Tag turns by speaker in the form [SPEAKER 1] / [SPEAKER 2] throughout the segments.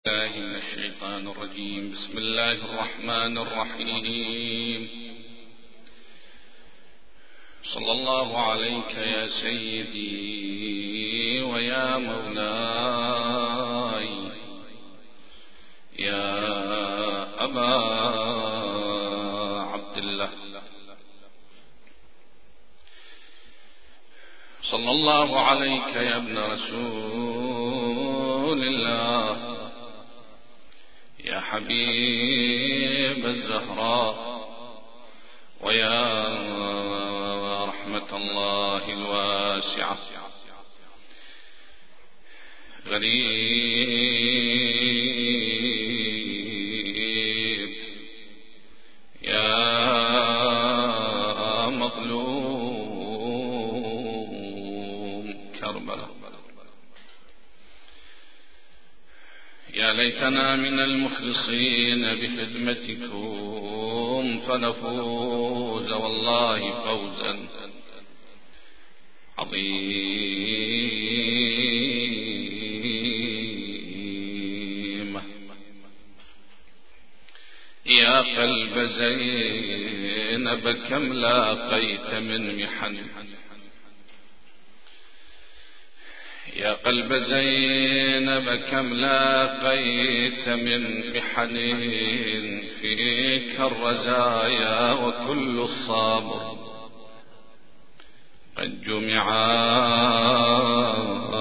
[SPEAKER 1] الله من الشيطان الرجيم. بسم الله الرحمن الرحيم. صلى الله عليك يا سيدي ويا مولاي يا أبا عبد الله. صلى الله عليك يا ابن رسول الله يا حبيب الزهراء ويا رحمة الله الواسعة. غريب يا مظلوم كربلاء. يا ليتنا من المخلصين بخدمتكم فنفوز والله فوزا عظيما. يا قلب زينب كم لاقيت من محن، يا قلب زينب كم لاقيت من محن، فيك الرزايا وكل الصابر قد جمعا.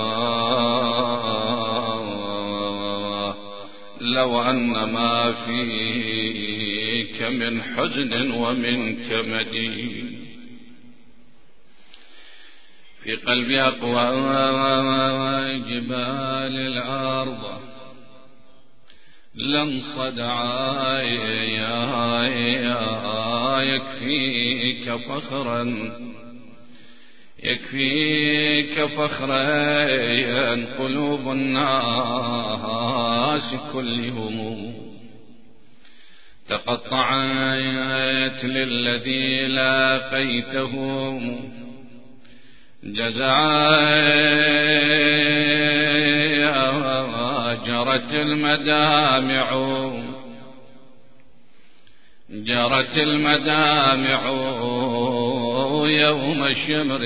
[SPEAKER 1] لو أن ما فيك من حزن ومن كمد في قلبي أقوى جبال الأرض لانصدعا. يكفيك فخرا يكفيك فخرا قلوب الناس كلهم تقطعت للذي لاقيتهم جزعا. جرت المدامع يوم شمر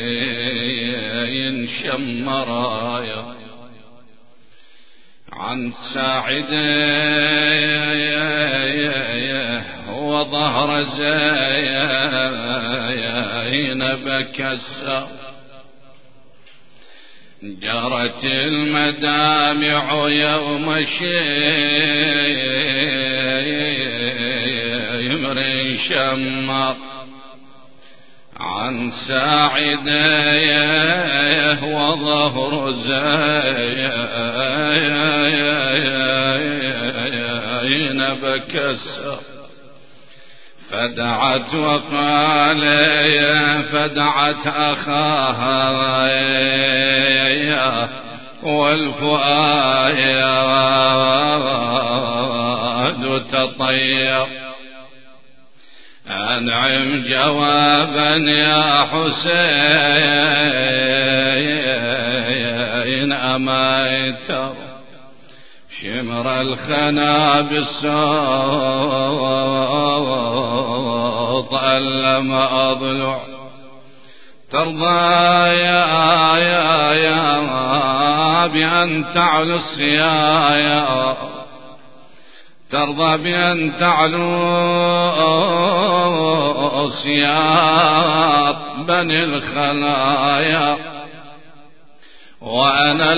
[SPEAKER 1] شمرايا عن ساعده وظهر زينب كسر. جرت المدامع يوم شمر شمر عن ساعده وظهر زينب كسر. فدعت وقال فدعت أخاها والفؤاد تطير. أنعم جوابا يا حسين أميت شمر الخنا بالصوت ألم أضلع. ترضى يا بأن تعلو السيايا، ترضى بأن تعلو سياط بني الخلايا وأنا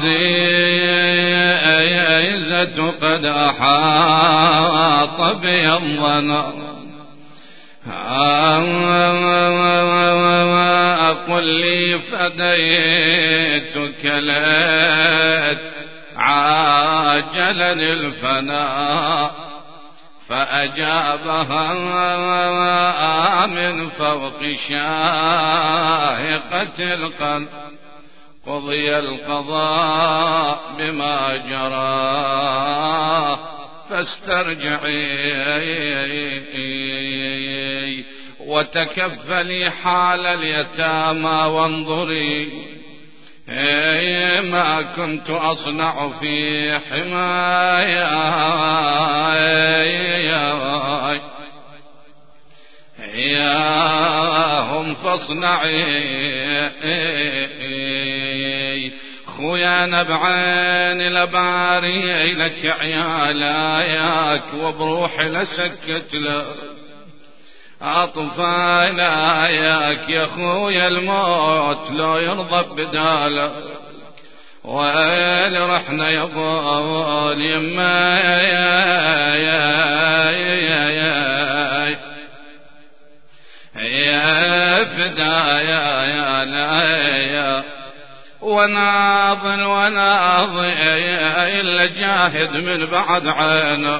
[SPEAKER 1] العزيزة قد أحاط بي الظنا. قل لي فديتك ليت عاجلني الفناء. فأجابها من فوق شاهقة القلب قضي القضاء بما جرى فاسترجعي وتكفلي حال اليتامى وانظري ما كنت أصنع في حماياهم فاصنعي خويا أنا بعيني لباري لك عيالاياك وبروحي لسكت لك أطفالاياك يا خويا الموت لو يرضى بدالك وين رحنا يا ضال يما يا فدايا يا لا وناظل إلا جاهد من بعد عينك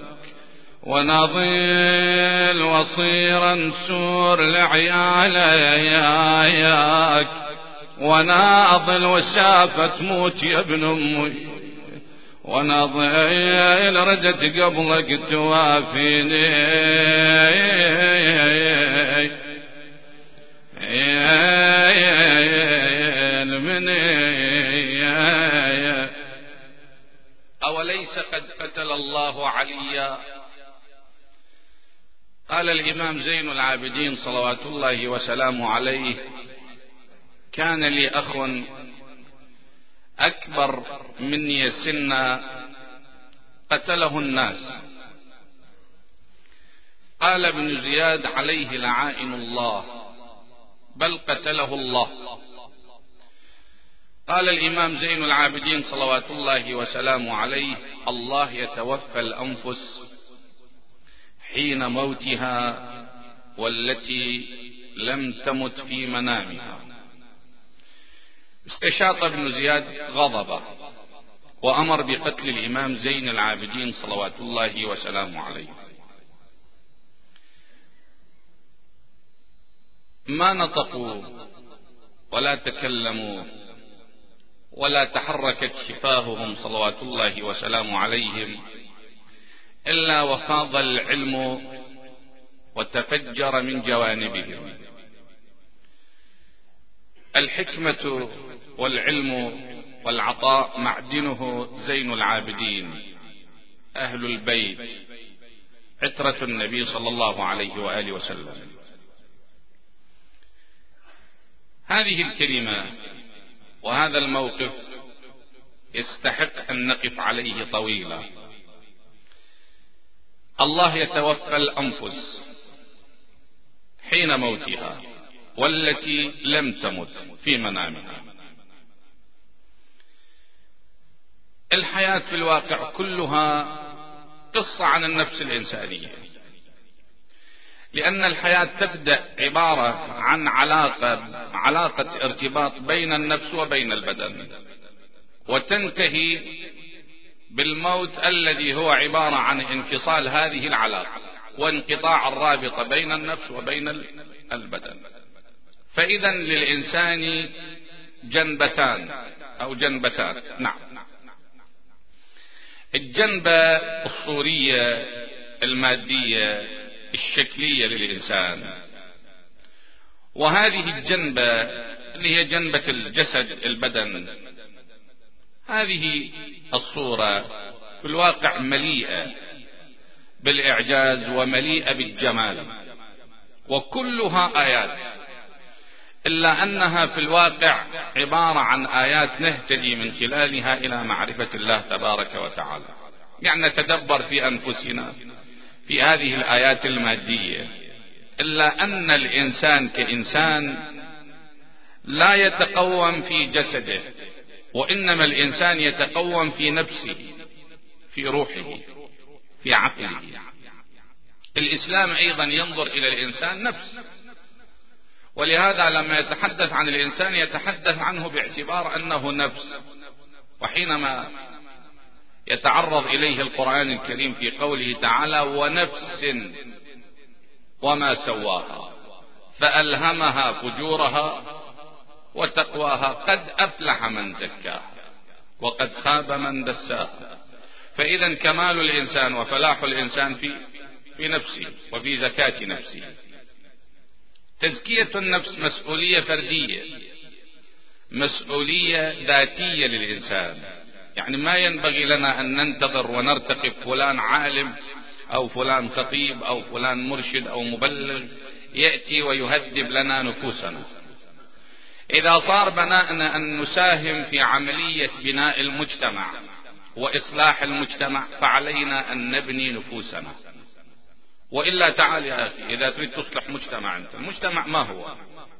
[SPEAKER 1] ونظل وصيرا سور لعيالك وناظل وشافت موت يا ابن أمي ونظل ردت قبلك توافيني أوليس قد قتل الله عليا. قال الإمام زين العابدين صلوات الله وسلامه عليه: كان لي أخ أكبر مني سنا قتله الناس. قال ابن زياد: عليه لعائن الله، بل قتله الله. قال الإمام زين العابدين صلوات الله وسلامه عليه: الله يتوفى الأنفس حين موتها والتي لم تمت في منامها. استشاط ابن زياد غضبه وأمر بقتل الإمام زين العابدين صلوات الله وسلامه عليه. ما نطقوا ولا تكلموا ولا تحركت شفاههم صلوات الله وسلامه عليهم إلا وفاض العلم وتفجر من جوانبهم. الحكمة والعلم والعطاء معدنه زين العابدين أهل البيت عترة النبي صلى الله عليه وآله وسلم. هذه الكلمة وهذا الموقف يستحق أن نقف عليه طويلا. الله يتوفى الأنفس حين موتها والتي لم تمت في منامها. الحياة في الواقع كلها قصة عن النفس الإنسانية، لأن الحياة تبدأ عبارة عن علاقة ارتباط بين النفس وبين البدن، وتنتهي بالموت الذي هو عبارة عن انفصال هذه العلاقة وانقطاع الرابطة بين النفس وبين البدن. فإذا للإنسان جنبتان أو جنبتان. نعم، الجنبة الصورية المادية الشكلية للإنسان، وهذه الجنبة اللي هي جنبة الجسد البدن. هذه الصورة في الواقع مليئة بالإعجاز ومليئة بالجمال وكلها آيات، إلا أنها في الواقع عبارة عن آيات نهتدي من خلالها إلى معرفة الله تبارك وتعالى. يعني نتدبر في أنفسنا في هذه الآيات المادية، إلا أن الإنسان كإنسان لا يتقوم في جسده، وإنما الإنسان يتقوم في نفسه، في روحه، في عقله. الإسلام أيضا ينظر إلى الإنسان نفس، ولهذا لما يتحدث عن الإنسان يتحدث عنه باعتبار أنه نفس. وحينما يتعرض إليه القرآن الكريم في قوله تعالى: ونفس وما سواها فألهمها فجورها وتقواها قد أفلح من زكاها وقد خاب من دساها. فإذا كمال الإنسان وفلاح الإنسان في نفسه وفي زكاة نفسه. تزكية النفس مسؤولية فردية، مسؤولية ذاتية للإنسان. يعني ما ينبغي لنا أن ننتظر ونرتقب فلان عالم أو فلان خطيب أو فلان مرشد أو مبلغ يأتي ويهذب لنا نفوسنا. إذا صار بناءنا أن نساهم في عملية بناء المجتمع وإصلاح المجتمع فعلينا أن نبني نفوسنا. وإلا تعال يا أخي، إذا تريد تصلح مجتمع، أنت المجتمع ما هو؟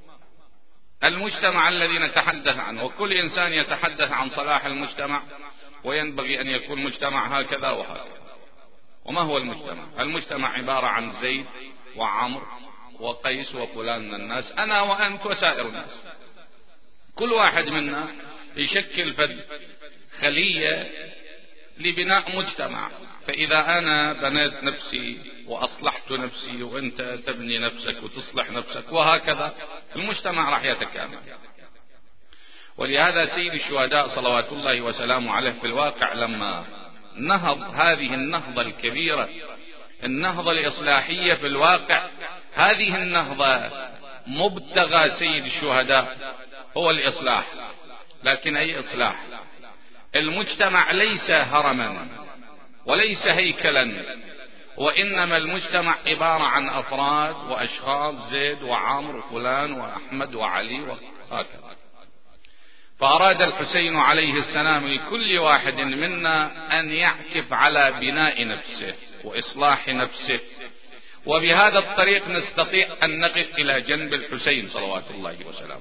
[SPEAKER 1] المجتمع الذي نتحدث عنه، وكل إنسان يتحدث عن صلاح المجتمع وينبغي أن يكون مجتمع هكذا وهكذا. وما هو المجتمع؟ المجتمع عبارة عن زيد وعمر وقيس وفلان من الناس، أنا وأنت وسائر الناس. كل واحد منا يشكل خلية لبناء مجتمع. فإذا أنا بنيت نفسي وأصلحت نفسي وأنت تبني نفسك وتصلح نفسك وهكذا، المجتمع راح يتكامل. ولهذا سيد الشهداء صلوات الله وسلامه عليه في الواقع لما نهض هذه النهضة الكبيرة، النهضة الإصلاحية، في الواقع هذه النهضة مبتغى سيد الشهداء هو الإصلاح. لكن أي إصلاح؟ المجتمع ليس هرما وليس هيكلا، وإنما المجتمع عبارة عن أفراد وأشخاص، زيد وعمر وفلان وأحمد وعلي وهكذا. فأراد الحسين عليه السلام لكل واحد منا أن يعكف على بناء نفسه وإصلاح نفسه، وبهذا الطريق نستطيع أن نقف إلى جنب الحسين صلوات الله وسلامه.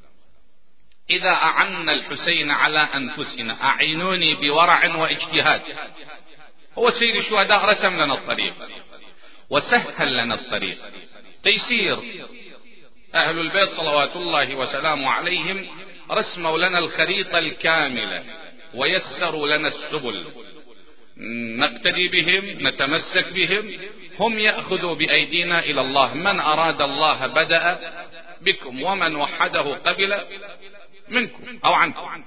[SPEAKER 1] إذا أعنا الحسين على أنفسنا أعينوني بورع واجتهاد. هو سيد الشهداء رسم لنا الطريق وسهل لنا الطريق، تيسير. أهل البيت صلوات الله وسلامه عليهم رسموا لنا الخريطة الكاملة ويسروا لنا السبل، نقتدي بهم، نتمسك بهم. هم يأخذوا بأيدينا إلى الله. من أراد الله بدأ بكم، ومن وحده قبل منكم أو عنكم.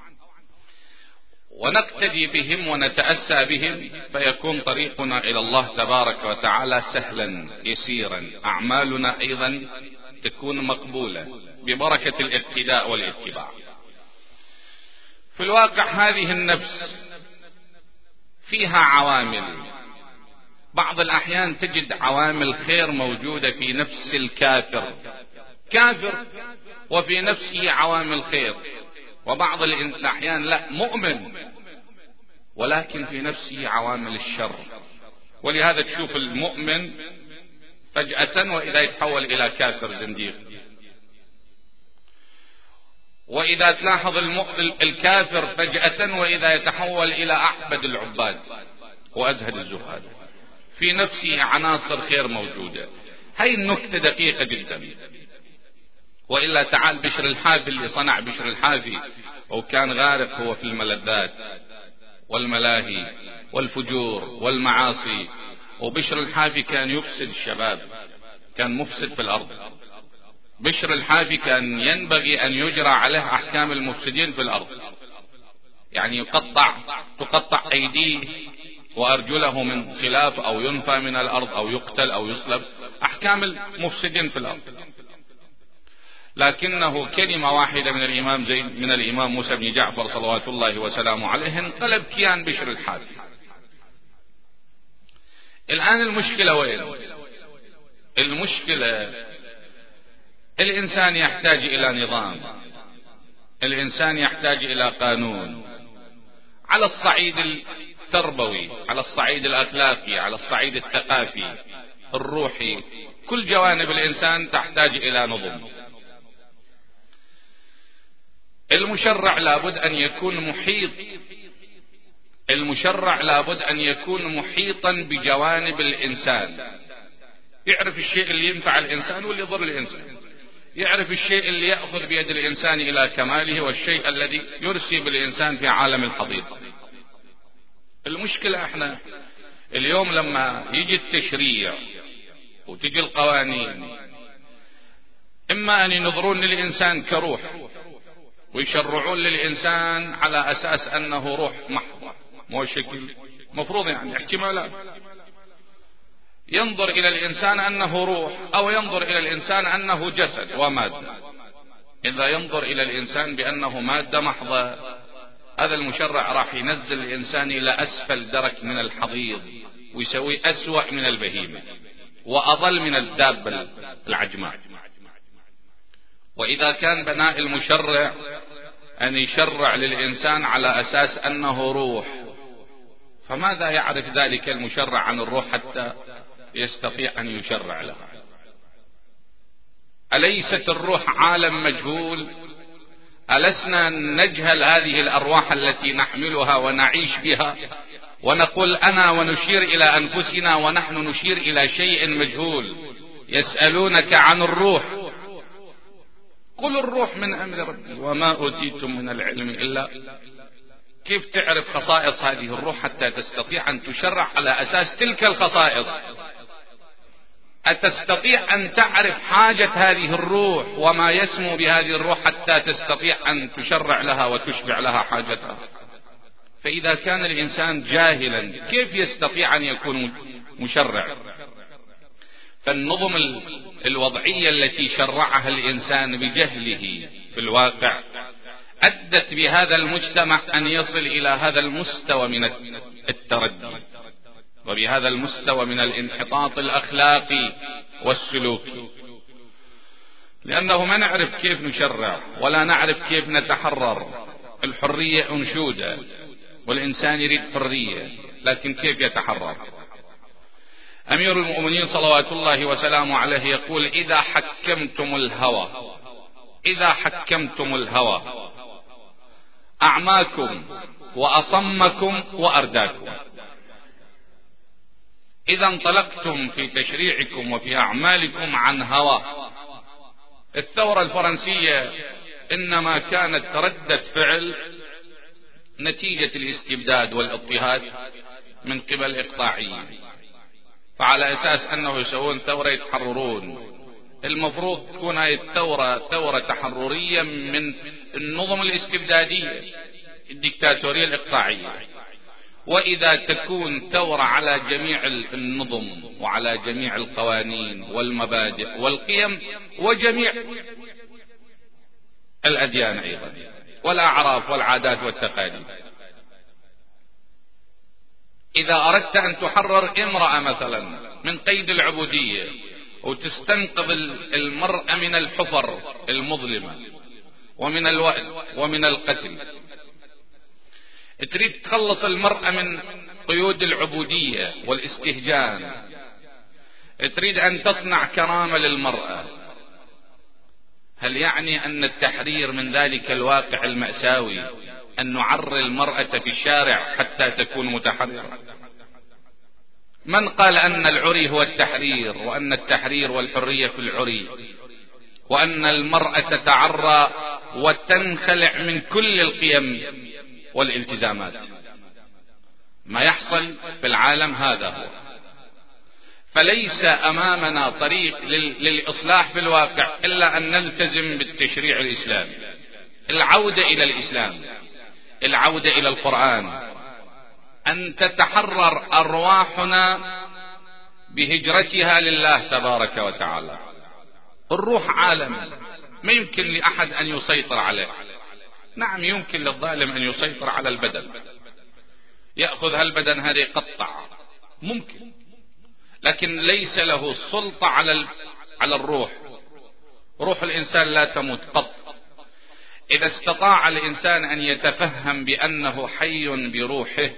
[SPEAKER 1] ونقتدي بهم ونتأسى بهم، فيكون طريقنا إلى الله تبارك وتعالى سهلا يسيرا. أعمالنا أيضا تكون مقبولة ببركة الاقتداء والاتباع. في الواقع هذه النفس فيها عوامل. بعض الأحيان تجد عوامل خير موجودة في نفس الكافر، كافر وفي نفسه عوامل خير. وبعض الأحيان لا، مؤمن ولكن في نفسه عوامل الشر. ولهذا تشوف المؤمن فجأة وإذا يتحول إلى كافر زنديق، وإذا تلاحظ الكافر فجأة وإذا يتحول إلى أعبد العباد وأزهد الزهاد. في نفسه عناصر خير موجودة. هاي النكتة دقيقة جدا. وإلا تعال بشر الحافي اللي صنع بشر الحافي وكان غارق هو في الملذات والملاهي والفجور والمعاصي. وبشر الحافي كان يفسد الشباب، كان مفسد في الأرض. بشر الحافي كان ينبغي أن يجرى عليه أحكام المفسدين في الأرض، يعني تقطع أيديه وأرجله من خلاف، أو ينفى من الأرض، أو يقتل أو يصلب، أحكام المفسدين في الأرض. لكنه كلمة واحدة من الإمام موسى بن جعفر صلوات الله وسلامه عليه انقلب كيان بشر الحافي. الآن المشكلة وين؟ المشكلة الإنسان يحتاج إلى نظام، الإنسان يحتاج إلى قانون على الصعيد التربوي، على الصعيد الأخلاقي، على الصعيد الثقافي الروحي. كل جوانب الإنسان تحتاج إلى نظم. المشرع لابد أن يكون محيط، المشرع لابد أن يكون محيطا بجوانب الإنسان، يعرف الشيء اللي ينفع الإنسان واللي يضر الإنسان، يعرف الشيء اللي يأخذ بيد الإنسان إلى كماله والشيء الذي يرسي بالإنسان في عالم الحضيض. المشكلة احنا اليوم لما يجي التشريع وتجي القوانين، إما أن ينظرون للإنسان كروح ويشرعون للإنسان على أساس أنه روح محضة، مو شكل مفروض، يعني احتمالات. ينظر إلى الإنسان أنه روح، أو ينظر إلى الإنسان أنه جسد ومادة. إذا ينظر إلى الإنسان بأنه مادة محضة، هذا المشرع راح ينزل الإنسان إلى أسفل درك من الحضيض، ويسوي أسوأ من البهيمة وأضل من الدابة العجماء. وإذا كان بناء المشرع أن يشرع للإنسان على أساس أنه روح، فماذا يعرف ذلك المشرع عن الروح حتى يستطيع أن يشرع لها؟ أليست الروح عالم مجهول؟ ألسنا نجهل هذه الأرواح التي نحملها ونعيش بها ونقول أنا، ونشير إلى أنفسنا ونحن نشير إلى شيء مجهول؟ يسألونك عن الروح قل الروح من أمر ربي وما أوتيتم من العلم إلا. كيف تعرف خصائص هذه الروح حتى تستطيع أن تشرع على أساس تلك الخصائص؟ أتستطيع أن تعرف حاجة هذه الروح وما يسمو بهذه الروح حتى تستطيع أن تشرع لها وتشبع لها حاجتها؟ فإذا كان الإنسان جاهلا كيف يستطيع أن يكون مشرع؟ فالنظم الوضعية التي شرعها الإنسان بجهله في الواقع أدت بهذا المجتمع أن يصل إلى هذا المستوى من التردي، وبهذا المستوى من الانحطاط الأخلاقي والسلوكي، لأنه ما نعرف كيف نشرع ولا نعرف كيف نتحرر. الحرية أنشودة والإنسان يريد حرية، لكن كيف يتحرر؟ أمير المؤمنين صلوات الله وسلامه عليه يقول إذا حكمتم الهوى أعماكم وأصمكم وأرداكم. إذا انطلقتم في تشريعكم وفي أعمالكم عن هوى. الثورة الفرنسية إنما كانت ردة فعل نتيجة الاستبداد والاضطهاد من قبل إقطاعيين، فعلى أساس أنه يسوون ثورة يتحررون. المفروض تكون هذه الثورة ثورة تحررية من النظم الاستبدادية الدكتاتورية الإقطاعية. وإذا تكون ثورة على جميع النظم وعلى جميع القوانين والمبادئ والقيم وجميع الأديان أيضا والأعراف والعادات والتقاليد. إذا أردت أن تحرر امرأة مثلا من قيد العبودية وتستنقذ المرأة من الحفر المظلمة ومن الوأد ومن القتل، تريد تخلص المرأة من قيود العبودية والاستهجان، تريد أن تصنع كرامة للمرأة، هل يعني أن التحرير من ذلك الواقع المأساوي أن نعري المرأة في الشارع حتى تكون متحررة؟ من قال أن العري هو التحرير، وأن التحرير والحرية في العري، وأن المرأة تتعرى وتنخلع من كل القيم والالتزامات؟ ما يحصل في العالم هذا هو. فليس أمامنا طريق للإصلاح في الواقع إلا أن نلتزم بالتشريع الإسلامي، العودة إلى الإسلام، العودة إلى القرآن، أن تتحرر أرواحنا بهجرتها لله تبارك وتعالى. الروح عالم ما يمكن لأحد أن يسيطر عليه. نعم يمكن للظالم أن يسيطر على البدن، يأخذ هالبدن هذا يقطع، ممكن، لكن ليس له سلطة على الروح. روح الإنسان لا تموت قط. إذا استطاع الإنسان أن يتفهم بأنه حي بروحه،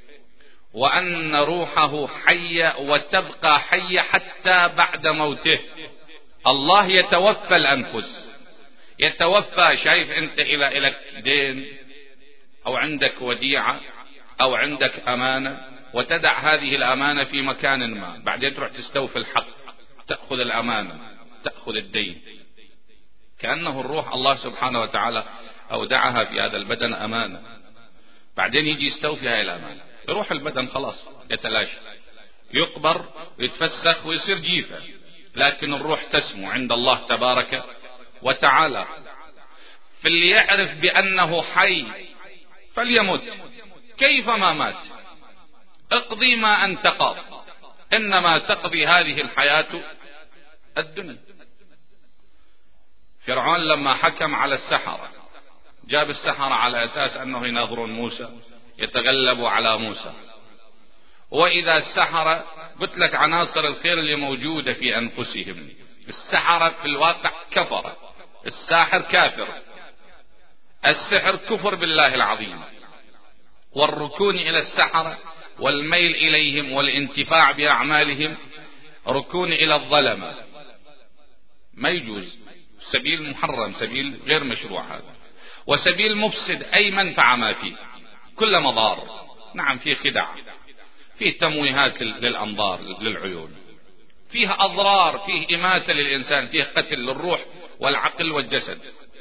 [SPEAKER 1] وأن روحه حية وتبقى حية حتى بعد موته. الله يتوفى الأنفس، يتوفى. شايف أنت إلى دين أو عندك وديعة أو عندك أمانة، وتدع هذه الأمانة في مكان ما، بعدين تروح تستوفي الحق، تأخذ الأمانة، تأخذ الدين. كأنه الروح الله سبحانه وتعالى أودعها في هذا البدن أمانة، بعدين يجي يستوفي هاي الأمانة، يروح البدن خلاص يتلاشى، يقبر ويتفسخ ويصير جيفة، لكن الروح تسمو عند الله تبارك وتعالى. فاللي يعرف بأنه حي فليمت كيفما مات، اقضي ما أنت قاض، إنما تقضي هذه الحياة الدنيا. فرعون لما حكم على السحرة جاب السحرة على أساس أنه يناظرون موسى، يتغلبوا على موسى. وإذا السحرة قلت لك عناصر الخير اللي موجودة في أنفسهم، السحرة في الواقع كفر، الساحر كافر، السحر كفر بالله العظيم، والركون إلى السحرة والميل إليهم والانتفاع بأعمالهم ركون إلى الظلمة، ما يجوز، سبيل محرم، سبيل غير مشروع هذا، وسبيل مفسد، أي منفعة ما فيه، كل مضار. نعم فيه خدع، فيه تمويهات للأنظار للعيون، فيه أضرار، فيه إماتة للإنسان، فيه قتل للروح والعقل والجسد.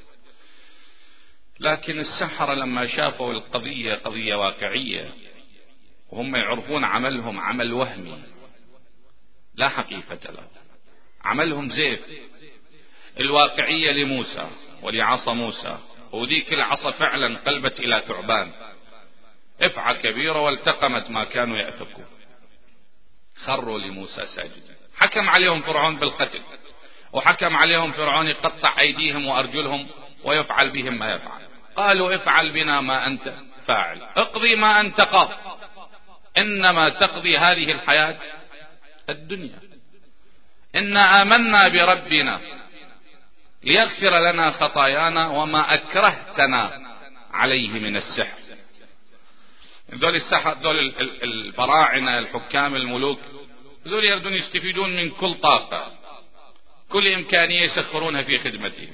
[SPEAKER 1] لكن السحرة لما شافوا القضية قضية واقعية وهم يعرفون عملهم عمل وهمي لا حقيقة له، عملهم زيف، الواقعية لموسى ولعصا موسى، وذيك العصا فعلا قلبت إلى ثعبان، افعى كبيرة والتقمت ما كانوا يأفكون، خروا لموسى ساجدين. حكم عليهم فرعون بالقتل، وحكم عليهم فرعون يقطع أيديهم وأرجلهم ويفعل بهم ما يفعل. قالوا افعل بنا ما أنت فاعل، اقضي ما أنت قاض، إنما تقضي هذه الحياة الدنيا، إنا آمنا بربنا ليغفر لنا خطايانا وما أكرهتنا عليه من السحر. ذول السحر، ذول الفراعنة، الحكام، الملوك، ذول يردون يستفيدون من كل طاقة، كل إمكانية يسخرونها في خدمتهم.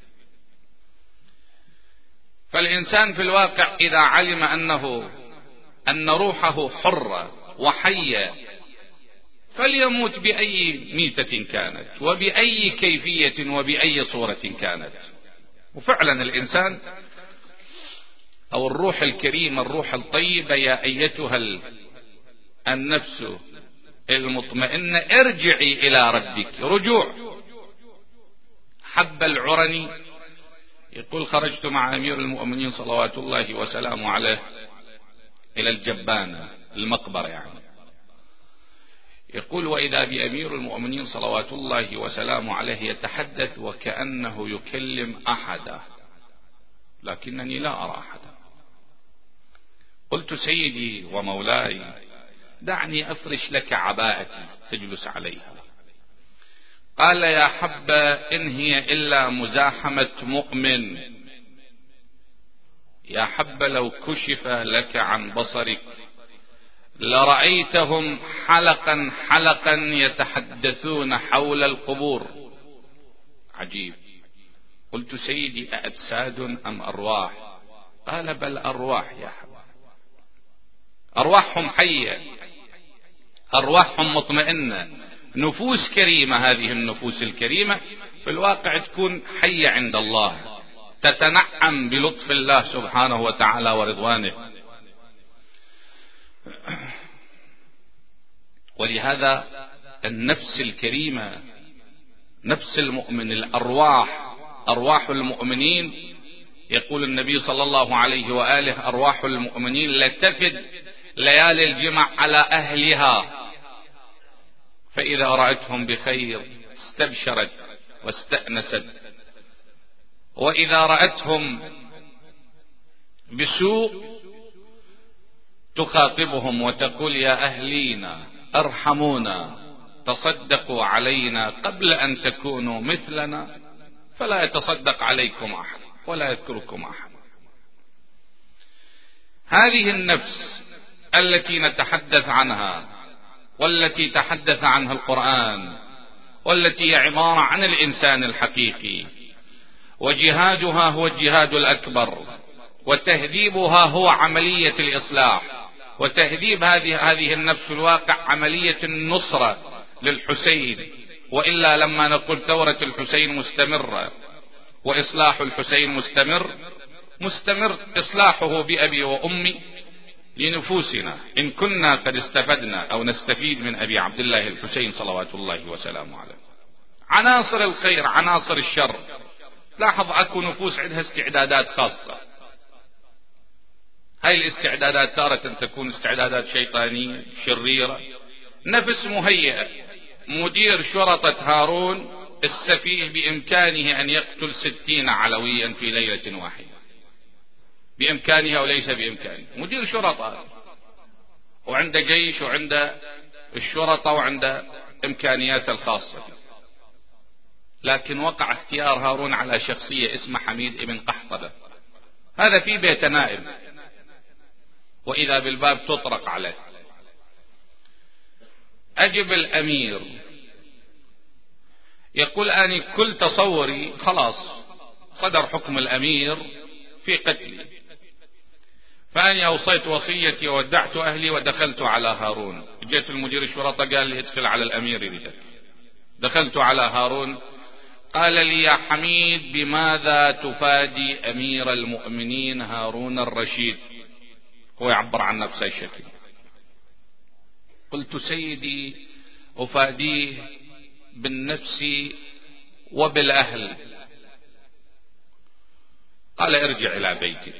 [SPEAKER 1] فالإنسان في الواقع إذا علم أن روحه حرة وحية فليموت بأي ميتة كانت وبأي كيفية وبأي صورة كانت. وفعلا الإنسان أو الروح الكريمة، الروح الطيبة، يا أيتها النفس المطمئنة ارجعي إلى ربك، رجوع. حب العرني يقول خرجت مع أمير المؤمنين صلوات الله وسلامه عليه إلى الجبانة، المقبرة يعني، يقول وإذا بأمير المؤمنين صلوات الله وسلامه عليه يتحدث وكأنه يكلم أحدا، لكنني لا أرى أحدا. قلت سيدي ومولاي دعني أفرش لك عباءتي تجلس عليها. قال يا حبة إن هي إلا مزاحمة مؤمن، يا حبة لو كشف لك عن بصرك لرأيتهم حلقا حلقا يتحدثون حول القبور. عجيب. قلت سيدي أأجساد أم أرواح؟ قال بل أرواح يا حبة، أرواحهم حية، أرواحهم مطمئنة، نفوس كريمة. هذه النفوس الكريمة في الواقع تكون حية عند الله، تتنعم بلطف الله سبحانه وتعالى ورضوانه. ولهذا النفس الكريمة، نفس المؤمن، الأرواح، أرواح المؤمنين، يقول النبي صلى الله عليه وآله أرواح المؤمنين لتفد ليالي الجمع على أهلها، فإذا رأتهم بخير استبشرت واستأنست، وإذا رأتهم بسوء تخاطبهم وتقول يا أهلينا ارحمونا، تصدقوا علينا قبل أن تكونوا مثلنا، فلا يتصدق عليكم أحد ولا يذكركم أحد. هذه النفس التي نتحدث عنها والتي تحدث عنها القرآن والتي هي عبارة عن الإنسان الحقيقي، وجهادها هو الجهاد الأكبر، وتهذيبها هو عملية الإصلاح، وتهذيب هذه النفس الواقع عملية النصرة للحسين. وإلا لما نقول ثورة الحسين مستمرة وإصلاح الحسين مستمر إصلاحه بأبي وأمي لنفوسنا إن كنا قد استفدنا أو نستفيد من أبي عبد الله الحسين صلوات الله وسلامه عليه. عناصر الخير عناصر الشر، لاحظ أكو نفوس عندها استعدادات خاصة، هاي الاستعدادات تارة تكون استعدادات شيطانية شريرة. نفس مهيئة، مدير شرطة هارون السفيه بإمكانه أن يقتل 60 علويا في ليلة واحدة، بإمكانه أو ليس بإمكانه. مدير شرطة وعنده جيش وعنده الشرطة وعنده إمكانيات الخاصة، لكن وقع اختيار هارون على شخصية اسمه حميد ابن قحطبة، هذا في بيت نائب، وإذا بالباب تطرق عليه. أجب الأمير يقول أني كل تصوري خلاص صدر حكم الأمير في قتلي، فأني أوصيت وصيتي وودعت أهلي ودخلت على هارون. جيت المدير الشرطة قال لي ادخل على الأمير يريدك. دخلت على هارون قال لي يا حميد بماذا تفادي أمير المؤمنين هارون الرشيد؟ هو يعبر عن نفسه الشكل. قلت سيدي أفاديه بالنفس وبالأهل. قال ارجع إلى بيتك.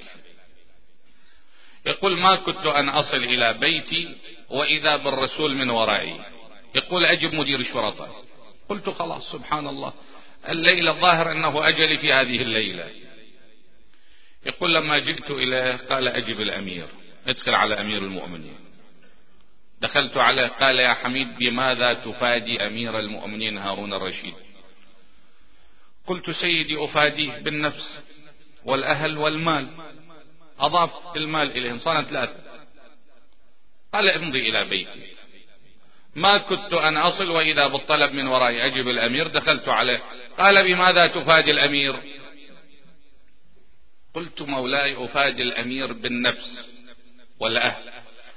[SPEAKER 1] يقول ما كنت أن أصل إلى بيتي وإذا بالرسول من ورائي. يقول أجب مدير الشرطة. قلت خلاص سبحان الله، الليلة الظاهر أنه أجلي في هذه الليلة. يقول لما جئت إليه قال أجب الأمير، ادخل على أمير المؤمنين. دخلت عليه قال يا حميد بماذا تفادي أمير المؤمنين هارون الرشيد؟ قلت سيدي أفاديه بالنفس والأهل والمال. أضاف المال إليهم، صارت 3. قال امضي إلى بيتي. ما كنت أن أصل وإذا بالطلب من ورائي. أجب الأمير. دخلت عليه قال بماذا تفادي الأمير؟ قلت مولاي أفادي الأمير بالنفس والأهل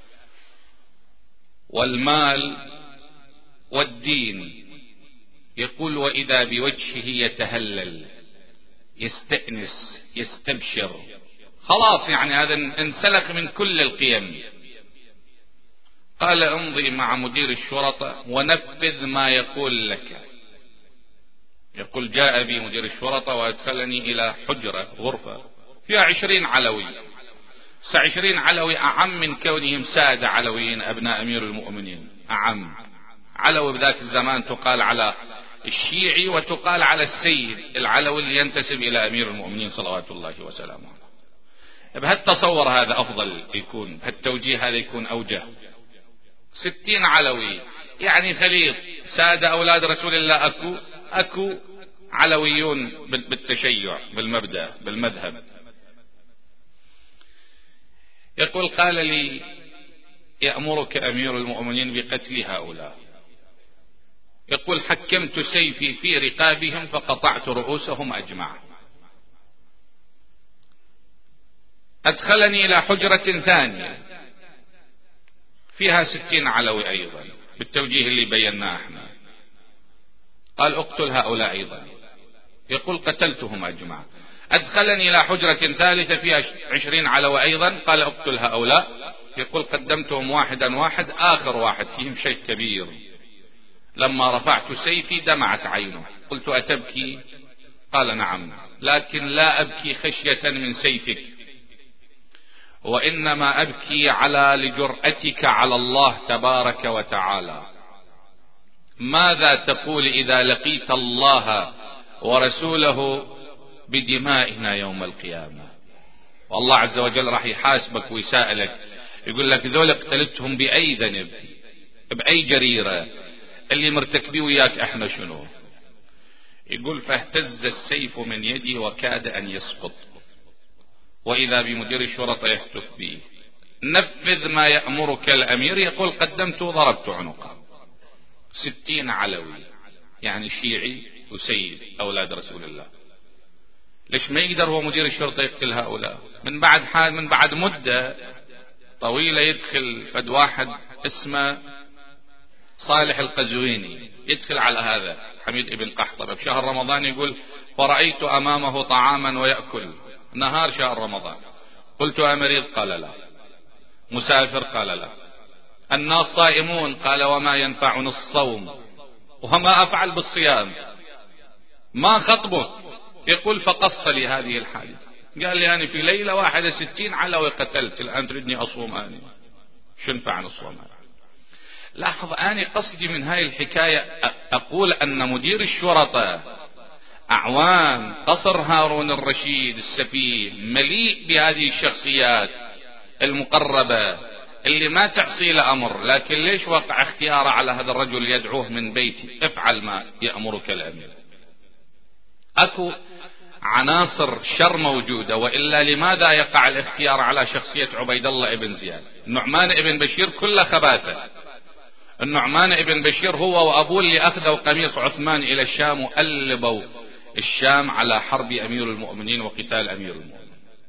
[SPEAKER 1] والمال والدين. يقول وإذا بوجهه يتهلل يستأنس يستبشر، خلاص يعني هذا انسلخ من كل القيم. قال امضي مع مدير الشرطة ونفذ ما يقول لك. يقول جاء بي مدير الشرطة وادخلني إلى حجرة غرفة فيها 20 علوي. 20 علوي أعم من كونهم سادة علويين أبناء أمير المؤمنين. أعم علوي بذاك الزمان تقال على الشيعي وتقال على السيد العلوي اللي ينتسب إلى أمير المؤمنين صلوات الله وسلامه. بهالتصور هذا أفضل يكون، بهالتوجيه هذا يكون أوجه. 60 علوي يعني خليط سادة أولاد رسول الله، أكو علويون بالتشيع بالمبدأ بالمذهب. يقول قال لي يأمرك أمير المؤمنين بقتل هؤلاء. يقول حكمت سيفي في رقابهم فقطعت رؤوسهم أجمع. أدخلني إلى حجرة ثانية فيها 60 علوي أيضا بالتوجيه اللي بيناه احنا. قال اقتل هؤلاء أيضا. يقول قتلتهم أجمع. أدخلني إلى حجرة ثالثة فيها 20 علوي أيضا. قال اقتل هؤلاء. يقول قدمتهم واحدا واحد، آخر واحد فيهم شيء كبير. لما رفعت سيفي دمعت عينه. قلت أتبكي؟ قال نعم، لكن لا أبكي خشية من سيفك، وإنما أبكي على لجرأتك على الله تبارك وتعالى. ماذا تقول إذا لقيت الله ورسوله بدمائنا يوم القيامة؟ والله عز وجل راح يحاسبك ويسائلك، يقول لك ذول قتلتهم بأي ذنب بأي جريرة، اللي مرتكبيه وياك احنا شنو؟ يقول فاهتز السيف من يدي وكاد أن يسقط، وإذا بمدير الشرطة يهتف به نفذ ما يأمرك الأمير. يقول قدمت وضربت عنقه. 60 علوي يعني شيعي وسيد أولاد رسول الله. ليش ما يقدر هو مدير الشرطة يقتل هؤلاء؟ من بعد مدة طويلة يدخل فد واحد اسمه صالح القزويني، يدخل على هذا حميد ابن قحطبة بشهر رمضان. يقول فرأيت أمامه طعاما ويأكل نهار شهر رمضان. قلت أمريض؟ قال لا. مسافر؟ قال لا. الناس صائمون؟ قال وما ينفعني الصوم وما أفعل بالصيام، ما خطبك؟ يقول فقص لي هذه الحادثة. قال لي أنا في ليلة واحدة 60 علوي قتلت، الآن تريدني أصوم؟ أنا شو نفع عن الصوم؟ لاحظ، أنا قصدي من هاي الحكاية أقول أن مدير الشرطة أعوان قصر هارون الرشيد السفيه مليء بهذه الشخصيات المقربة اللي ما تعصي له أمر، لكن ليش وقع اختياره على هذا الرجل يدعوه من بيتي افعل ما يأمرك الأمير؟ أكو عناصر شر موجودة، وإلا لماذا يقع الاختيار على شخصية عبيد الله ابن زياد؟ النعمان ابن بشير كله خباثة. النعمان ابن بشير هو وأبوه اللي أخذوا قميص عثمان إلى الشام وقلبوا الشام على حرب أمير المؤمنين وقتال أمير المؤمنين.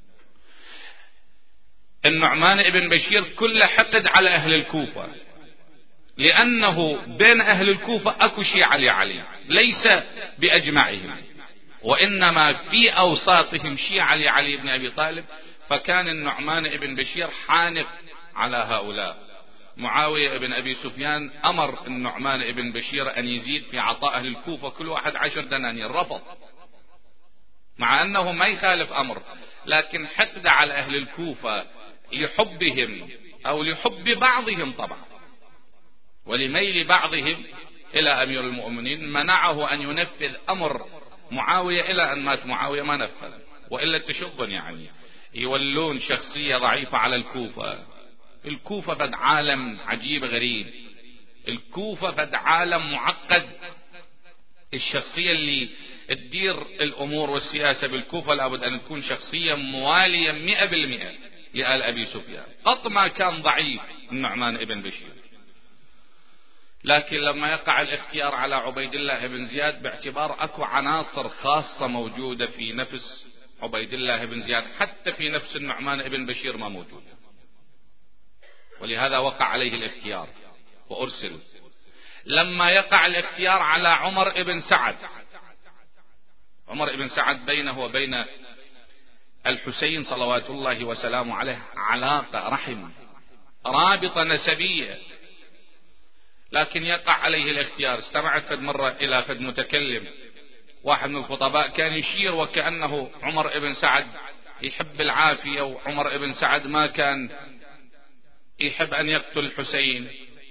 [SPEAKER 1] النعمان ابن بشير كله حقد على أهل الكوفة، لأنه بين أهل الكوفة أكو شيعة لعلي ليس بأجمعهم، وإنما في أوساطهم شيعة لعلي بن أبي طالب، فكان النعمان ابن بشير حانق على هؤلاء. معاوية ابن أبي سفيان أمر النعمان ابن بشير أن يزيد في عطاء أهل الكوفة كل واحد 10 دنانير، رفض، مع أنه ما يخالف أمر، لكن حقد على أهل الكوفة لحبهم أو لحب بعضهم طبعا ولميل بعضهم إلى أمير المؤمنين منعه أن ينفذ أمر معاوية، إلى أن مات معاوية ما نفذ، وإلا تشبن يعني يولون شخصية ضعيفة على الكوفة. الكوفة فد عالم عجيب غريب، الكوفة فد عالم معقد. الشخصية اللي تدير الأمور والسياسة بالكوفة لابد أن تكون شخصية موالية 100% لآل أبي سفيان، قط ما كان ضعيف النعمان ابن بشير. لكن لما يقع الاختيار على عبيد الله بن زياد باعتبار اكو عناصر خاصة موجودة في نفس عبيد الله بن زياد حتى في نفس النعمان ابن بشير ما موجودة، ولهذا وقع عليه الاختيار وأرسل. لما يقع الاختيار على عمر ابن سعد، عمر ابن سعد بينه وبين الحسين صلوات الله وسلامه عليه علاقة رحم، رابطة نسبية، لكن يقع عليه الاختيار. استمعت فد مرة إلى فد متكلم واحد من الخطباء كان يشير وكأنه عمر ابن سعد يحب العافية، وعمر ابن سعد ما كان يحب أن يقتل الحسين.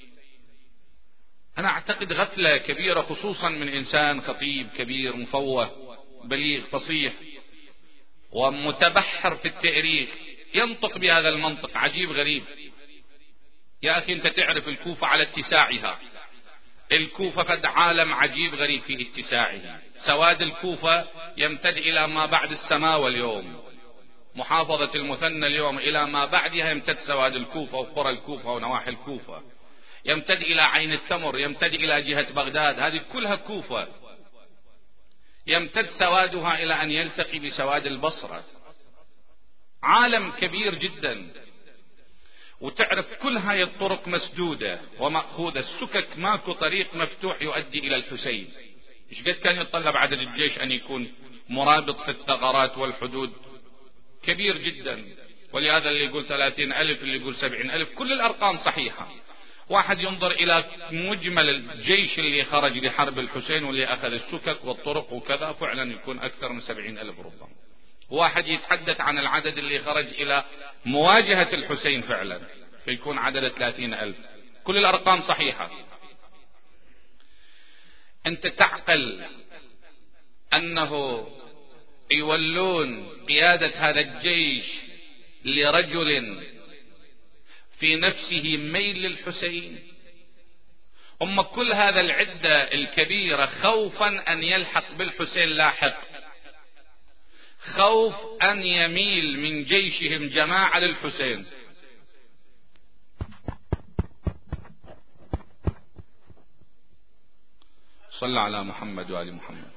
[SPEAKER 1] أنا أعتقد غفلة كبيرة خصوصا من إنسان خطيب كبير مفوه بليغ فصيح ومتبحر في التاريخ ينطق بهذا المنطق عجيب غريب. يا أخي أنت تعرف الكوفة على اتساعها، الكوفة قد عالم عجيب غريب في اتساعه. سواد الكوفة يمتد إلى ما بعد السماوة اليوم، محافظة المثنى اليوم إلى ما بعدها يمتد سواد الكوفة وقرى الكوفة ونواحي الكوفة، يمتد إلى عين التمر، يمتد إلى جهة بغداد، هذه كلها كوفة. يمتد سوادها إلى أن يلتقي بسواد البصرة. عالم كبير جدا، وتعرف كل هاي الطرق مسدودة ومأخوذة، السكك ماكو طريق مفتوح يؤدي إلى الحسين. إيش قد كان يتطلب عدد الجيش أن يكون مرابط في الثغرات والحدود؟ كبير جدا. ولهذا اللي يقول 30,000 اللي يقول 70,000 كل الأرقام صحيحة. واحد ينظر إلى مجمل الجيش اللي خرج لحرب الحسين واللي أخذ السكك والطرق وكذا فعلا يكون أكثر من 70,000 ربما. واحد يتحدث عن العدد اللي خرج إلى مواجهة الحسين فعلا فيكون عدد 30,000. كل الأرقام صحيحة. أنت تعقل أنه يولون قيادة هذا الجيش لرجل في نفسه ميل للحسين؟ أما كل هذا العدة الكبيرة خوفا أن يلحق بالحسين لاحق، خوف أن يميل من جيشهم جماعة للحسين. صلى على محمد وآل محمد.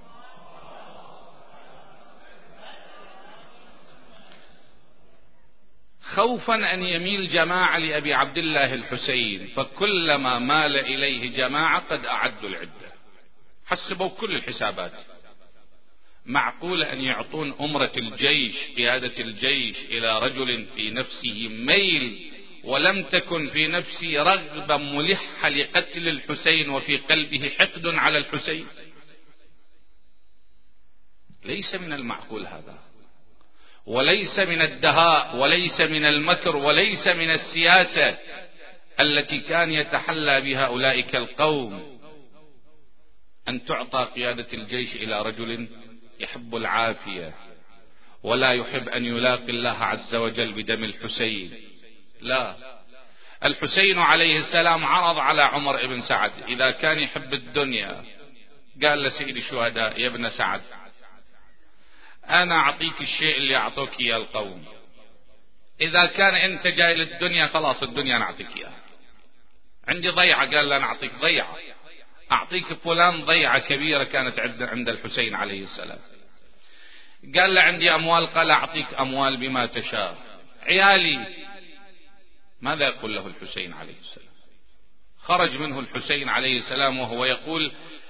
[SPEAKER 1] خوفا أن يميل جماعة لأبي عبد الله الحسين، فكلما مال إليه جماعة قد أعدوا العدة، حسبوا كل الحسابات. معقول أن يعطون أمرة الجيش قيادة الجيش إلى رجل في نفسه ميل ولم تكن في نفسه رغبة ملحة لقتل الحسين وفي قلبه حقد على الحسين؟ ليس من المعقول هذا، وليس من الدهاء، وليس من المكر، وليس من السياسة التي كان يتحلى بها أولئك القوم، أن تعطى قيادة الجيش إلى رجل يحب العافية ولا يحب أن يلاقي الله عز وجل بدم الحسين. لا، الحسين عليه السلام عرض على عمر بن سعد إذا كان يحب الدنيا، قال لسيد الشهداء: يا ابن سعد، أنا أعطيك الشيء اللي أعطوك إياه القوم، إذا كان أنت جاي للدنيا خلاص الدنيا نعطيك إياها. عندي ضيعة، قال لا نعطيك ضيعة، أعطيك فلان ضيعة كبيرة كانت عند الحسين عليه السلام. قال له عندي أموال، قال أعطيك أموال بما تشاء. عيالي، ماذا يقول له الحسين عليه السلام؟ خرج منه الحسين عليه السلام وهو يقول: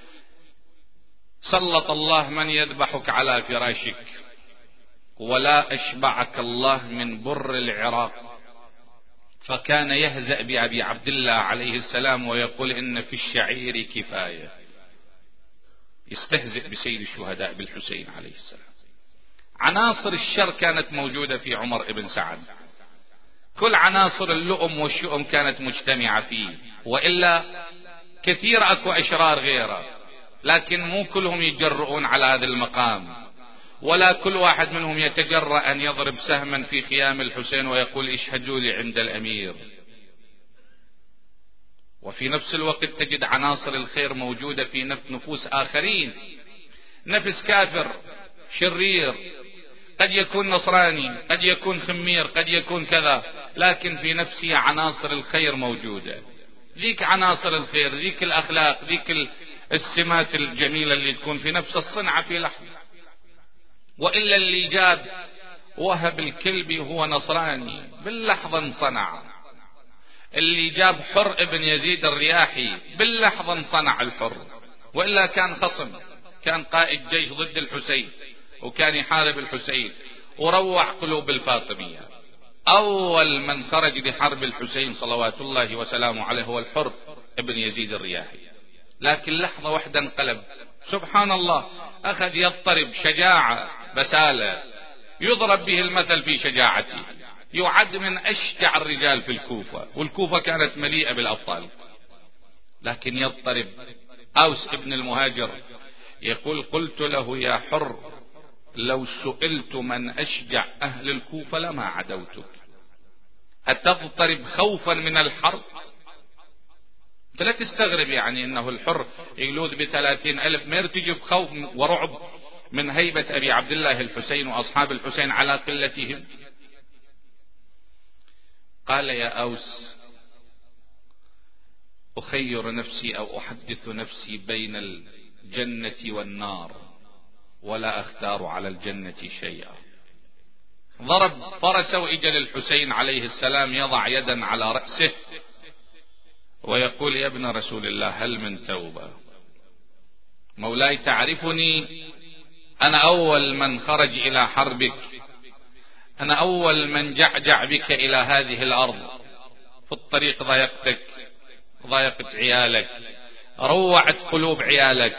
[SPEAKER 1] سلط الله من يذبحك على فراشك، ولا أشبعك الله من بر العراق. فكان يهزأ بأبي عبد الله عليه السلام ويقول: إن في الشعير كفاية. يستهزئ بسيد الشهداء بالحسين عليه السلام. عناصر الشر كانت موجودة في عمر بن سعد، كل عناصر اللؤم والشؤم كانت مجتمعة فيه، وإلا كثير أكو أشرار غيره، لكن مو كلهم يتجرؤون على هذا المقام، ولا كل واحد منهم يتجرأ أن يضرب سهما في خيام الحسين ويقول: اشهدوا لي عند الأمير. وفي نفس الوقت تجد عناصر الخير موجودة في نفوس آخرين، نفس كافر شرير، قد يكون نصراني، قد يكون خمير، قد يكون كذا، لكن في نفسه عناصر الخير موجودة. ذيك عناصر الخير، ذيك الأخلاق، ذيك السمات الجميلة اللي تكون في نفس الصنعة في لحظة. وإلا اللي جاب وهب الكلبي هو نصراني باللحظة انصنع، اللي جاب حر ابن يزيد الرياحي باللحظة انصنع الحر، وإلا كان خصم، كان قائد جيش ضد الحسين وكان يحارب الحسين وروع قلوب الفاطمية. أول من خرج لحرب الحسين صلوات الله وسلامه عليه هو الحر ابن يزيد الرياحي، لكن لحظة واحدة انقلب. سبحان الله، أخذ يضطرب شجاعة بسالة، يضرب به المثل في شجاعته، يعد من أشجع الرجال في الكوفة، والكوفة كانت مليئة بالأبطال، لكن يضطرب. أوس ابن المهاجر يقول: قلت له: يا حر، لو سئلت من أشجع أهل الكوفة لما عدوتك، أتضطرب خوفا من الحرب؟ فلا تستغرب يعني أنه الحر يلوذ ب30,000، ما يرتجف خوف ورعب من هيبة أبي عبد الله الحسين وأصحاب الحسين على قلتهم. قال: يا أوس، أخير نفسي أو أحدث نفسي بين الجنة والنار، ولا أختار على الجنة شيئا. ضرب فرسه وإجل الحسين عليه السلام يضع يدا على رأسه ويقول: يا ابن رسول الله، هل من توبة؟ مولاي تعرفني، أنا أول من خرج إلى حربك، أنا أول من جعجع بك إلى هذه الأرض، في الطريق ضايقتك، ضايقت عيالك، روعت قلوب عيالك.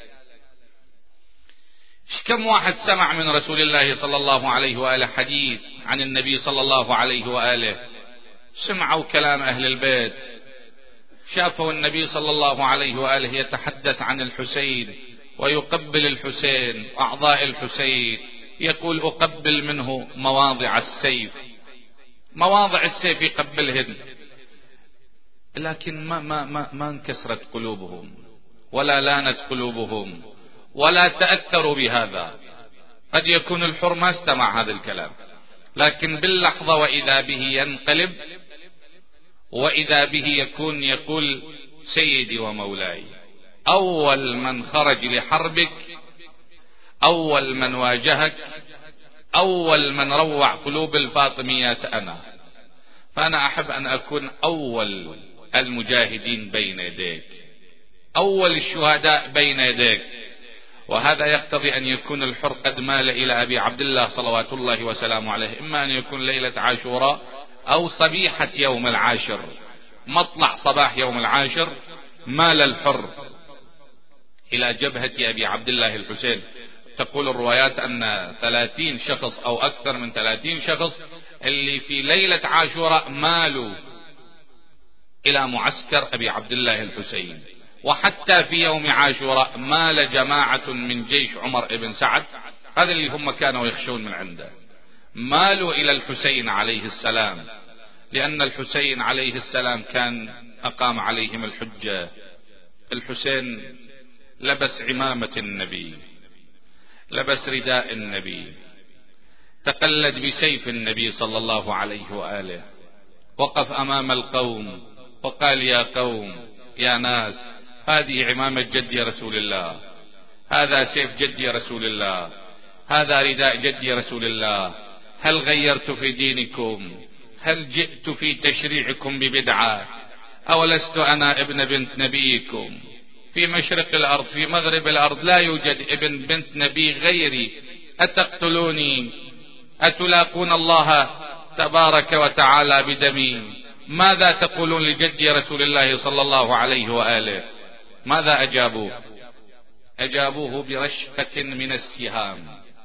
[SPEAKER 1] كم واحد سمع من رسول الله صلى الله عليه وآله حديث عن النبي صلى الله عليه وآله، سمعوا كلام أهل البيت، شافوا النبي صلى الله عليه وآله يتحدث عن الحسين ويقبل الحسين، أعضاء الحسين، يقول: أقبل منه مواضع السيف، مواضع السيف يقبلهن، لكن ما انكسرت قلوبهم ولا لانت قلوبهم ولا تأثروا بهذا. قد يكون الحر ما استمع هذا الكلام، لكن باللحظة وإذا به ينقلب، وإذا به يكون يقول: سيدي ومولاي، أول من خرج لحربك، أول من واجهك، أول من روع قلوب الفاطميات أنا، فأنا أحب أن أكون أول المجاهدين بين يديك، أول الشهداء بين يديك. وهذا يقتضي أن يكون الحر قد مال إلى أبي عبد الله صلوات الله وسلامه عليه، إما أن يكون ليلة عاشوراء أو صبيحة يوم العاشر، مطلع صباح يوم العاشر، مال الحر إلى جبهة أبي عبد الله الحسين. تقول الروايات أن 30 شخص أو أكثر من 30 شخص اللي في ليلة عاشوراء مالوا إلى معسكر أبي عبد الله الحسين. وحتى في يوم عاشوراء مال جماعة من جيش عمر بن سعد، هذا اللي هم كانوا يخشون من عنده، مالوا إلى الحسين عليه السلام، لأن الحسين عليه السلام كان أقام عليهم الحجة. الحسين لبس عمامة النبي، لبس رداء النبي، تقلد بسيف النبي صلى الله عليه وآله، وقف أمام القوم وقال: يا قوم، يا ناس، هذه عمامة جدي رسول الله، هذا سيف جدي رسول الله، هذا رداء جدي رسول الله. هل غيرت في دينكم؟ هل جئت في تشريعكم ببدعة؟ أولست أنا ابن بنت نبيكم؟ في مشرق الأرض، في مغرب الأرض لا يوجد ابن بنت نبي غيري، أتقتلوني؟ أتلاقون الله تبارك وتعالى بدمي؟ ماذا تقولون لجدي رسول الله صلى الله عليه وآله؟ ماذا أجابوه؟ أجابوه برشقة من السهام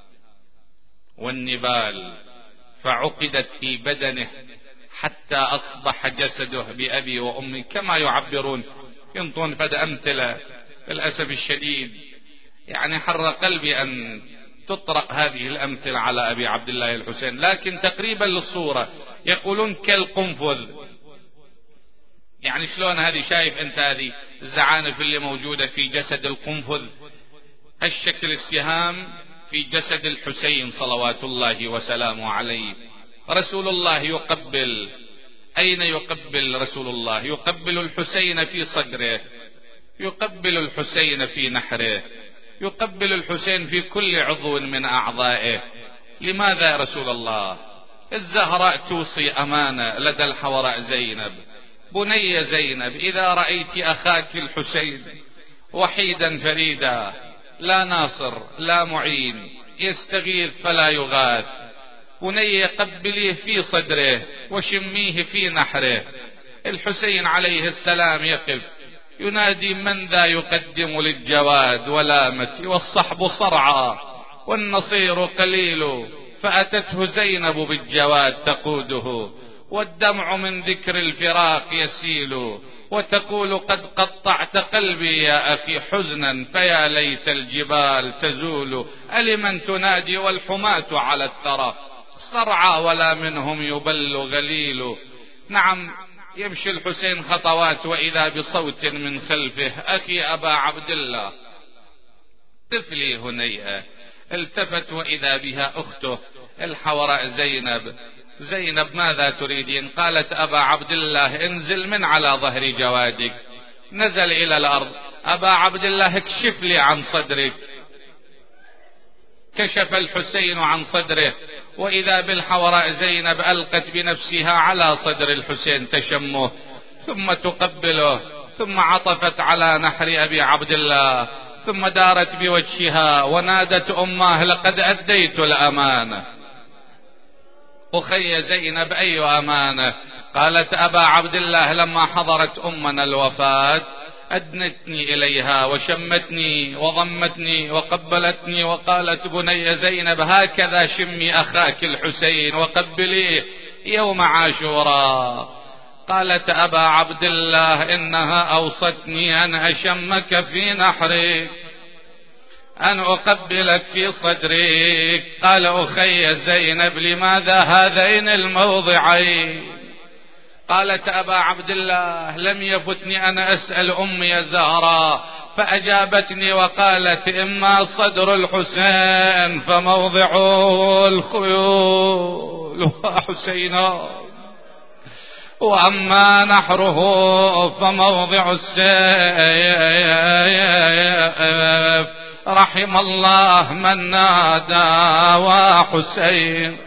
[SPEAKER 1] والنبال، فعقدت في بدنه حتى أصبح جسده بأبي وأمي، كما يعبرون، ينطون فد أمثلة. للأسف الشديد يعني حر قلبي أن تطرق هذه الأمثلة على أبي عبد الله الحسين، لكن تقريبا للصورة. يقولون كالقنفذ، يعني شلون هذه؟ شايف أنت هذه الزعانف اللي موجودة في جسد القنفذ، الشكل السهام في جسد الحسين صلوات الله وسلامه عليه. رسول الله يقبل، أين يقبل رسول الله؟ يقبل الحسين في صدره، يقبل الحسين في نحره، يقبل الحسين في كل عضو من أعضائه. لماذا يا رسول الله؟ الزهراء توصي أمانة لدى الحوراء زينب: بني زينب، إذا رأيت أخاك الحسين وحيدا فريدا، لا ناصر لا معين، يستغيث فلا يغاث، بني قبليه في صدره وشميه في نحره. الحسين عليه السلام يقف ينادي: من ذا يقدم للجواد ولامتي، والصحب صرعى والنصير قليل، فأتته زينب بالجواد تقوده، والدمع من ذكر الفراق يسيل، وتقول: قد قطعت قلبي يا أخي حزنا، فيا ليت الجبال تزول. ألمن تنادي والحماة على الثرى، صرعى ولا منهم يبل غليل. نعم، يمشي الحسين خطوات وإذا بصوت من خلفه: أخي أبا عبد الله، طفلي هنيئة. التفت وإذا بها أخته الحوراء زينب: زينب ماذا تريدين؟ قالت: أبا عبد الله، انزل من على ظهر جوادك. نزل إلى الأرض: أبا عبد الله، اكشف لي عن صدرك. كشف الحسين عن صدره، وإذا بالحوراء زينب ألقت بنفسها على صدر الحسين تشمه، ثم تقبله، ثم عطفت على نحر أبي عبد الله، ثم دارت بوجهها ونادت أمه: لقد أديت الأمانة. أخي زينب، أي أمانة؟ قالت: أبا عبد الله، لما حضرت أمنا الوفاة أدنتني إليها وشمتني وضمتني وقبلتني وقالت: بني زينب، هكذا شمي أخاك الحسين وقبليه يوم عاشوراء. قالت: أبا عبد الله، إنها أوصتني أن أشمك في نحرك، أن أقبلك في صدرك. قال: أخي زينب، لماذا هذين الموضعين؟ قالت: أبا عبد الله، لم يفتني أن أسأل أمي الزهراء، فأجابتني وقالت: إما صدر الحسين فموضعه الخيول وحسينا، وأما نحره فموضع السيف. رحم الله من نادى وحسين.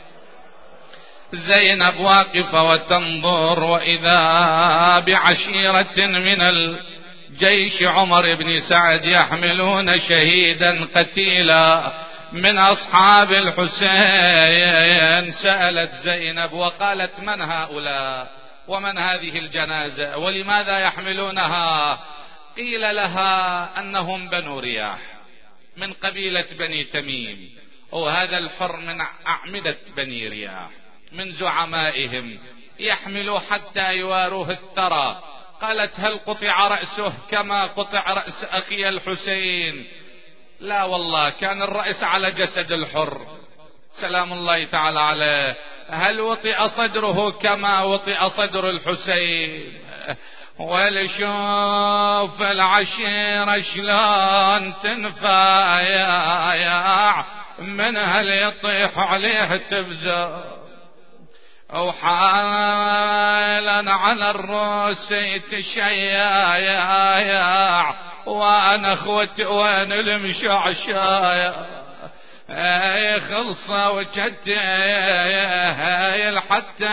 [SPEAKER 1] زينب واقفة وتنظر، وإذا بعشيرة من الجيش عمر بن سعد يحملون شهيدا قتيلا من أصحاب الحسين. سألت زينب وقالت: من هؤلاء ومن هذه الجنازة ولماذا يحملونها؟ قيل لها أنهم بنو رياح من قبيلة بني تميم، وهذا الحر من أعمدة بني رياح، من زعمائهم، يحملوا حتى يواروه الثرى. قالت هل قطع رأسه كما قطع رأس أخي الحسين؟ لا والله، كان الرأس على جسد الحر سلام الله تعالى عليه. هل وطئ صدره كما وطئ صدر الحسين؟ ولشوف العشيرة شلون تنفايع من هل يطيح عليه تبزر، وحالا على الروس يتشيع وانا اخوتي وين المشعشايع خلصة وجدت حتى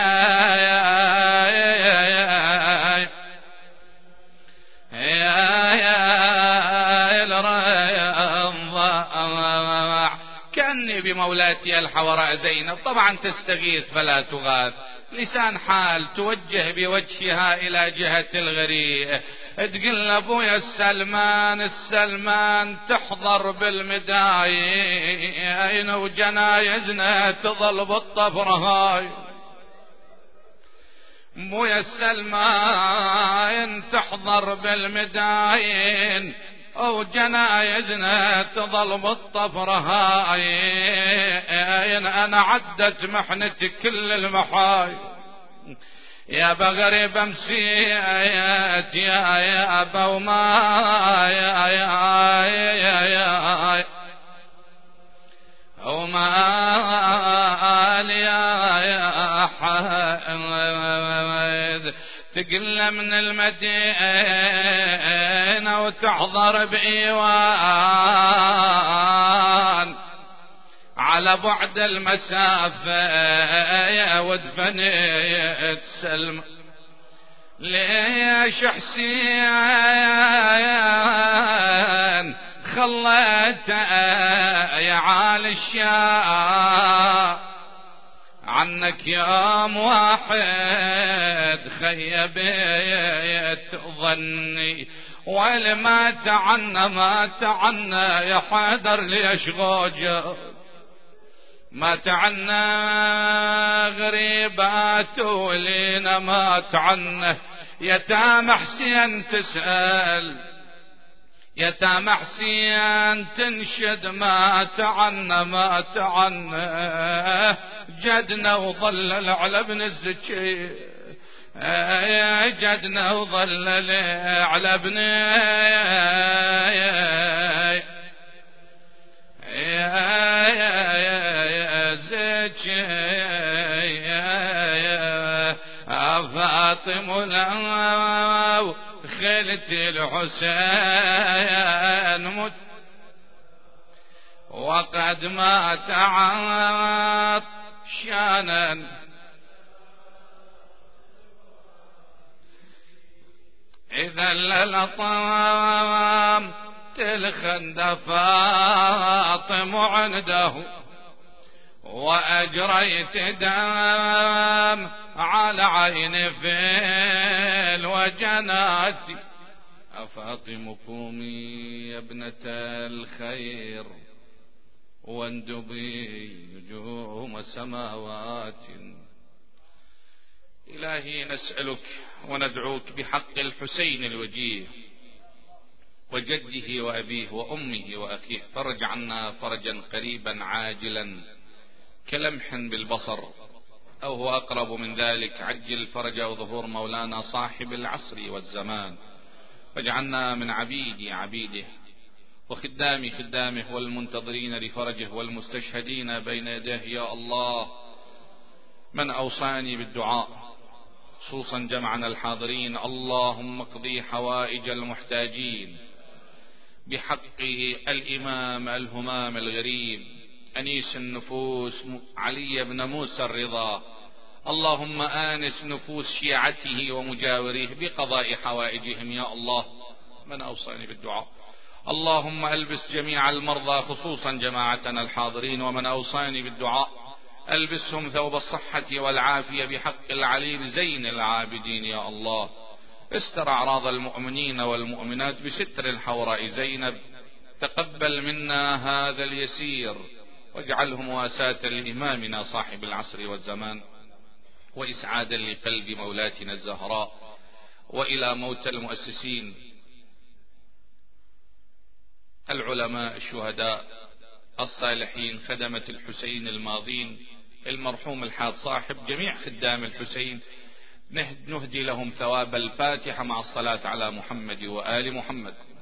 [SPEAKER 1] كأني بمولاتي الحوراء زينب. طبعا تستغيث فلا تغاث، لسان حال توجه بوجهها إلى جهة الغريق، تقول أبويا السلمان تحضر بالمداين وجنايزنا تظل بالطفرة هاي. أبويا السلمان تحضر بالمداين وجنايزنا تظل بالطفرة هاي. أنا عدت محنتي كل المحاي يا بغري بمسيت يا بوما يا يا حمد تقل من المدينة وتحضر بإيوان على بعد المسافة ودفنت سلم. ليش حسين خليت يا عالي الشام عنك يوم واحد خيبت ظني ولما تعنا ما تعنا يا حيدر ليش غوجر ما تعنا غريبات ولينا ما تعنا يتام حسين تسأل يتام حسين تنشد ما تعنا جدنا وظلل على ابن الزكي جدنا وظلل على ابن زكي فاطمة خلتي الحسين مت وقد مات عطشانا إذا للطام تلخند فاطم عنده وأجريت دم على عين فيل وجناتي أفاطم قومي يا ابنة الخير واندبي نجوم سماوات. إلهي نسألك وندعوك بحق الحسين الوجيه وجده وأبيه وأمه وأخيه فرج عنا فرجا قريبا عاجلا كلمح بالبصر أو هو أقرب من ذلك. عجل فرج وظهور مولانا صاحب العصر والزمان واجعلنا من عبيده خدامه والمنتظرين لفرجه والمستشهدين بين يديه يا الله. من أوصاني بالدعاء خصوصا جمعنا الحاضرين اللهم اقضي حوائج المحتاجين بحق الإمام الهمام الغريب أنيس النفوس علي بن موسى الرضا. اللهم آنس نفوس شيعته ومجاوريه بقضاء حوائجهم يا الله. من أوصاني بالدعاء اللهم ألبس جميع المرضى خصوصا جماعتنا الحاضرين. ومن أوصاني بالدعاء ألبسهم ثوب الصحة والعافية بحق العليم زين العابدين يا الله. استر أعراض المؤمنين والمؤمنات بستر الحوراء زينب. تقبل منا هذا اليسير واجعله مواساة لإمامنا صاحب العصر والزمان وإسعادا لقلب مولاتنا الزهراء، وإلى موتى المؤسسين العلماء الشهداء الصالحين خدمة الحسين الماضين، المرحوم الحاج صاحب، جميع خدام الحسين، نهدي لهم ثواب الفاتحة مع الصلاة على محمد وآل محمد.